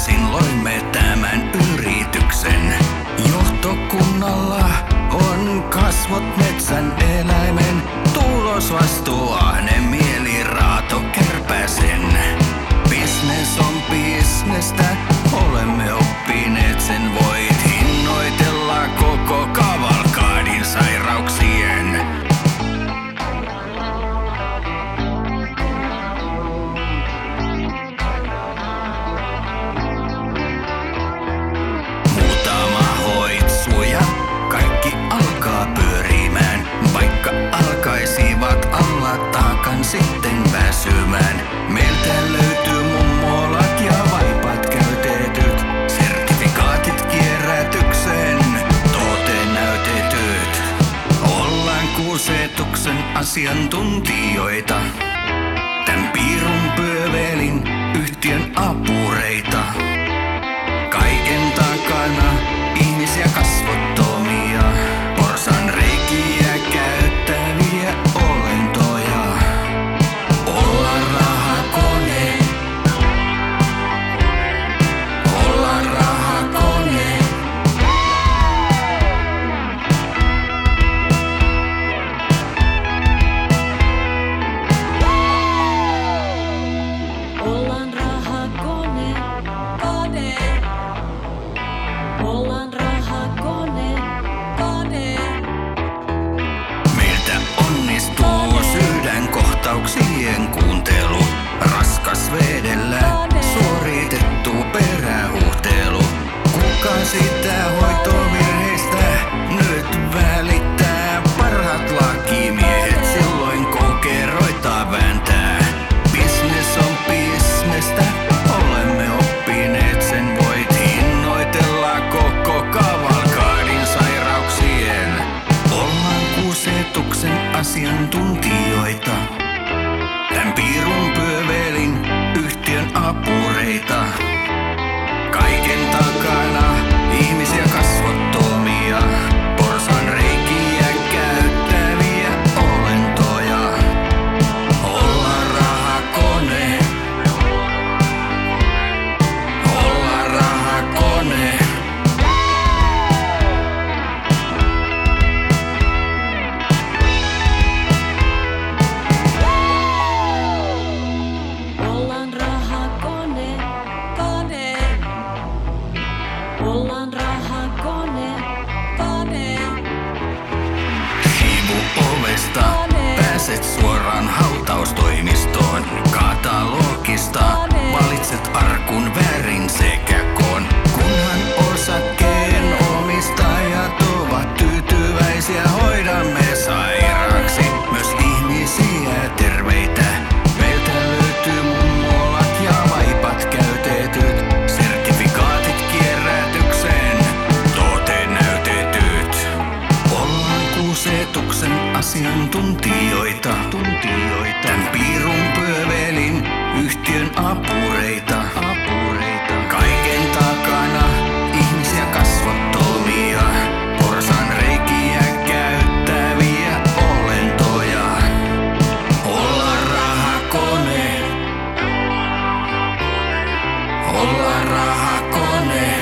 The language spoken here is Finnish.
yksin loimme tämän yrityksen. Johtokunnalla on kasvot metsän eläimen, tulosvastuuahne mieli raato kärpäsen. Business on bisnestä, olemme oppineet sen, voit hinnoitella koko kavalkaadin sairauksien. Muutama hoitsu ja kaikki alkaa pyörimään, vaikka alkaisivat alla taakan sitten väsymään. Meiltä löytyy mummolat ja vaipat käytetyt, sertifikaatit kierrätykseen, näytetyt. Ollaan kuusetuksen asiantuntijoita, tän piirun pyövelin yhtiön apureita. Kaiken takana ihmisiä kasvottomia, porsan reikiä käyttäviä olentoja. Ollaan rahakone, ollaan rahakone. Ollaan rahakone, kone. Ollaan rahakone, kone. Meiltä onnistuu sydänkohtauksien kuuntelu, raskas vedellä suoritettu perähuhtelu. Kuka sitä hoitovirheistä nyt välittää? Parhaat lakimiehet silloin kokeroita vääntää. Business on bisnestä, olemme oppineet sen, voit hinnoitella koko kavalkaadin sairauksien. Ollaan kuusetuksen asiantuntijoita, tän piirun pyövelin yhtiön apureita. Kaiken takana ihmisiä kasvottomia, porsan reikiä käyttäviä olentoja. Ollaan rahakone, ollaan rahakone. Ollaan rahakone, kone. Ollaan rahakone, kone. Sivuovesta pääset suoraan hautaustoimistoon. Katalogista valitset arkun värin sekä koon. Kunhan osakkeen omistajat ovat tyytyväisiä, hoidamme sairaaksi myös ihmisiä terveitä. Meiltä löytyy mummolat ja vaipat käytetyt, sertifikaatit kierrätykseen, näytetyt. Ollaan kuusetuksen asiantuntijoita, tän piirun pyövelin yhtiön apureita. Kaiken takana ihmisiä kasvottomia, porsan reikiä käyttäviä olentoja. Ollaan rahakone, ollaan rahakone.